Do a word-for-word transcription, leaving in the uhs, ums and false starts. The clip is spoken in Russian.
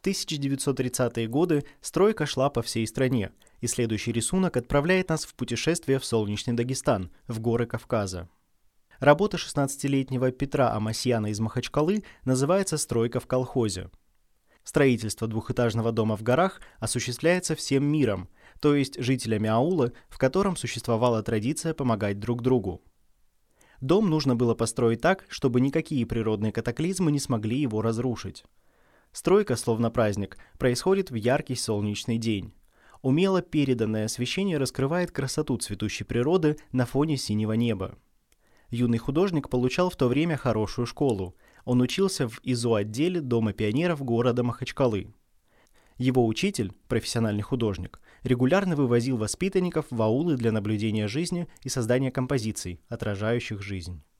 тысяча девятьсот тридцатые годы стройка шла по всей стране, и следующий рисунок отправляет нас в путешествие в солнечный Дагестан, в горы Кавказа. Работа шестнадцатилетнего Петра Амасьяна из Махачкалы называется «Стройка в колхозе». Строительство двухэтажного дома в горах осуществляется всем миром, то есть жителями аула, в котором существовала традиция помогать друг другу. Дом нужно было построить так, чтобы никакие природные катаклизмы не смогли его разрушить. Стройка, словно праздник, происходит в яркий солнечный день. Умело переданное освещение раскрывает красоту цветущей природы на фоне синего неба. Юный художник получал в то время хорошую школу. Он учился в ИЗО-отделе Дома пионеров города Махачкалы. Его учитель, профессиональный художник, регулярно вывозил воспитанников в аулы для наблюдения жизни и создания композиций, отражающих жизнь.